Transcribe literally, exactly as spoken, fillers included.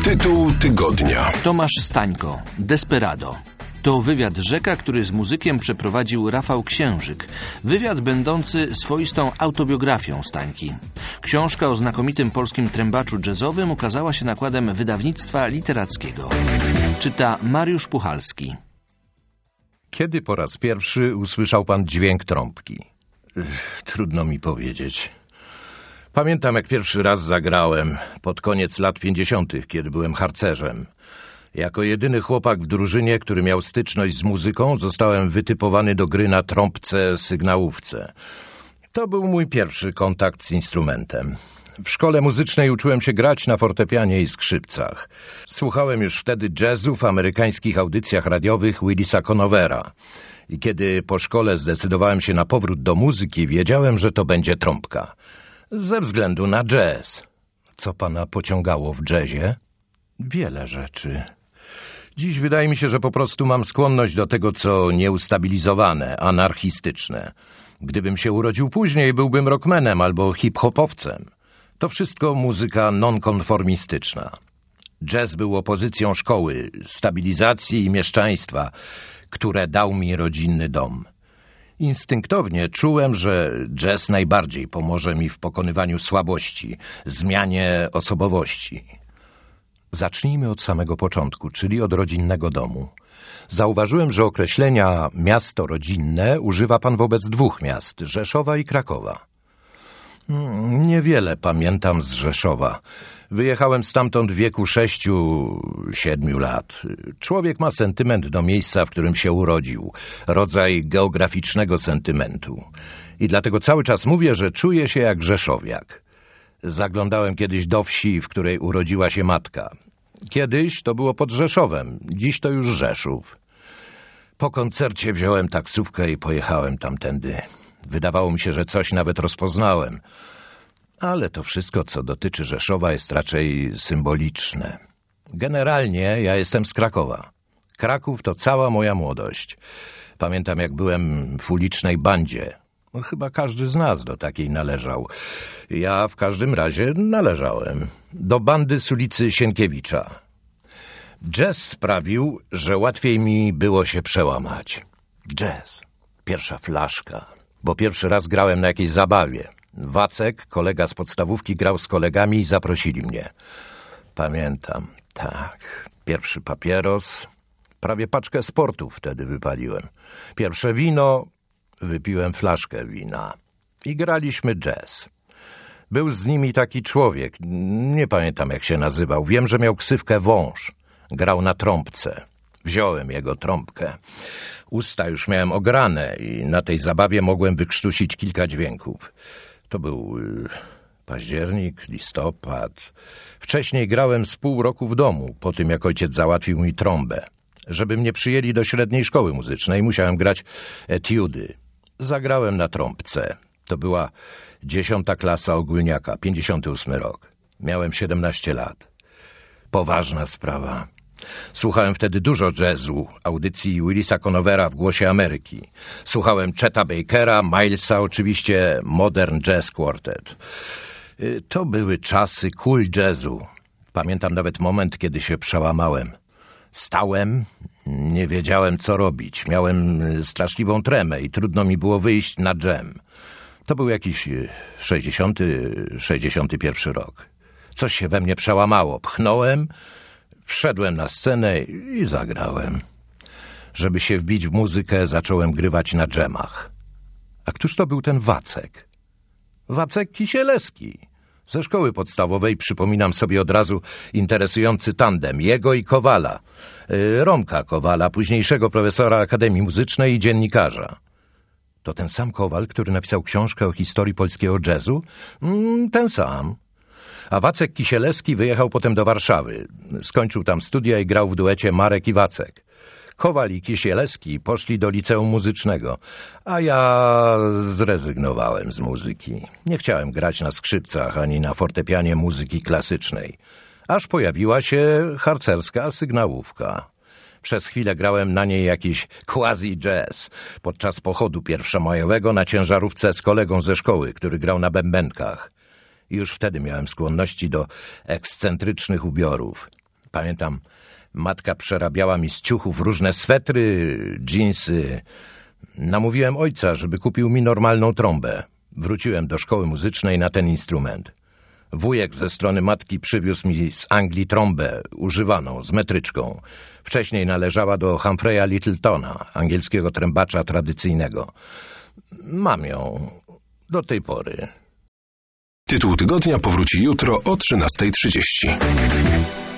Tytuł tygodnia. Tomasz Stańko, Desperado. To wywiad Rzeka, który z muzykiem przeprowadził Rafał Księżyk. Wywiad będący swoistą autobiografią Stańki. Książka o znakomitym polskim trębaczu jazzowym ukazała się nakładem wydawnictwa literackiego. Czyta Mariusz Puchalski. Kiedy po raz pierwszy usłyszał pan dźwięk trąbki? Trudno mi powiedzieć. Pamiętam, jak pierwszy raz zagrałem pod koniec lat pięćdziesiątych, kiedy byłem harcerzem. Jako jedyny chłopak w drużynie, który miał styczność z muzyką, zostałem wytypowany do gry na trąbce sygnałówce. To był mój pierwszy kontakt z instrumentem. W szkole muzycznej uczyłem się grać na fortepianie i skrzypcach. Słuchałem już wtedy jazzu w amerykańskich audycjach radiowych Willisa Conovera. I kiedy po szkole zdecydowałem się na powrót do muzyki, wiedziałem, że to będzie trąbka. Ze względu na jazz. Co pana pociągało w jazzie? Wiele rzeczy. Dziś wydaje mi się, że po prostu mam skłonność do tego, co nieustabilizowane, anarchistyczne. Gdybym się urodził później, byłbym rockmanem albo hip-hopowcem. To wszystko muzyka nonkonformistyczna. Jazz był opozycją szkoły, stabilizacji i mieszczaństwa, które dał mi rodzinny dom. Instynktownie czułem, że jazz najbardziej pomoże mi w pokonywaniu słabości, zmianie osobowości. Zacznijmy od samego początku, czyli od rodzinnego domu. Zauważyłem, że określenia miasto rodzinne używa pan wobec dwóch miast, Rzeszowa i Krakowa. Niewiele pamiętam z Rzeszowa. Wyjechałem stamtąd w wieku sześciu, siedmiu lat. Człowiek ma sentyment do miejsca, w którym się urodził. Rodzaj geograficznego sentymentu. I dlatego cały czas mówię, że czuję się jak rzeszowiak. Zaglądałem kiedyś do wsi, w której urodziła się matka. Kiedyś to było pod Rzeszowem, dziś to już Rzeszów. Po koncercie wziąłem taksówkę i pojechałem tamtędy. Wydawało mi się, że coś nawet rozpoznałem. Ale to wszystko, co dotyczy Rzeszowa, jest raczej symboliczne. Generalnie ja jestem z Krakowa. Kraków to cała moja młodość. Pamiętam, jak byłem w ulicznej bandzie. No, chyba każdy z nas do takiej należał. Ja w każdym razie należałem. Do bandy z ulicy Sienkiewicza. Jazz sprawił, że łatwiej mi było się przełamać. Jazz. Pierwsza flaszka. Bo pierwszy raz grałem na jakiejś zabawie. Wacek, kolega z podstawówki, grał z kolegami i zaprosili mnie. Pamiętam, tak. Pierwszy papieros. Prawie paczkę sportów wtedy wypaliłem. Pierwsze wino. Wypiłem flaszkę wina. I graliśmy jazz. Był z nimi taki człowiek. Nie pamiętam, jak się nazywał. Wiem, że miał ksywkę Wąż. Grał na trąbce. Wziąłem jego trąbkę. Usta już miałem ograne i na tej zabawie mogłem wykrztusić kilka dźwięków. To był y, październik, listopad. Wcześniej grałem z pół roku w domu, po tym jak ojciec załatwił mi trąbę. Żeby mnie przyjęli do średniej szkoły muzycznej, musiałem grać etiudy. Zagrałem na trąbce. To była dziesiąta klasa ogólniaka, pięćdziesiąty ósmy rok. Miałem siedemnaście lat. Poważna sprawa. Słuchałem wtedy dużo jazzu, audycji Willisa Conovera w Głosie Ameryki. Słuchałem Cheta Bakera, Milesa, oczywiście Modern Jazz Quartet. To były czasy cool jazzu. Pamiętam nawet moment, kiedy się przełamałem. Stałem, nie wiedziałem, co robić. Miałem straszliwą tremę i trudno mi było wyjść na dżem. To był jakiś sześćdziesiąty, sześćdziesiąty pierwszy rok. Coś się we mnie przełamało. Pchnąłem, wszedłem na scenę i zagrałem. Żeby się wbić w muzykę, zacząłem grywać na dżemach. A któż to był ten Wacek? Wacek Kisielewski. Ze szkoły podstawowej przypominam sobie od razu interesujący tandem jego i Kowala. Romka Kowala, późniejszego profesora Akademii Muzycznej i dziennikarza. To ten sam Kowal, który napisał książkę o historii polskiego jazzu? Mm, ten sam. A Wacek Kisielewski wyjechał potem do Warszawy. Skończył tam studia i grał w duecie Marek i Wacek. Kowal i Kisielewski poszli do liceum muzycznego, a ja zrezygnowałem z muzyki. Nie chciałem grać na skrzypcach ani na fortepianie muzyki klasycznej. Aż pojawiła się harcerska sygnałówka. Przez chwilę grałem na niej jakiś quasi-jazz podczas pochodu pierwszomajowego na ciężarówce z kolegą ze szkoły, który grał na bębenkach. I już wtedy miałem skłonności do ekscentrycznych ubiorów. Pamiętam, matka przerabiała mi z ciuchów różne swetry, dżinsy. Namówiłem ojca, żeby kupił mi normalną trąbę. Wróciłem do szkoły muzycznej na ten instrument. Wujek ze strony matki przywiózł mi z Anglii trąbę używaną, z metryczką. Wcześniej należała do Humphreya Littletona, angielskiego trębacza tradycyjnego. Mam ją do tej pory. Tytuł tygodnia powróci jutro o trzynastej trzydzieści.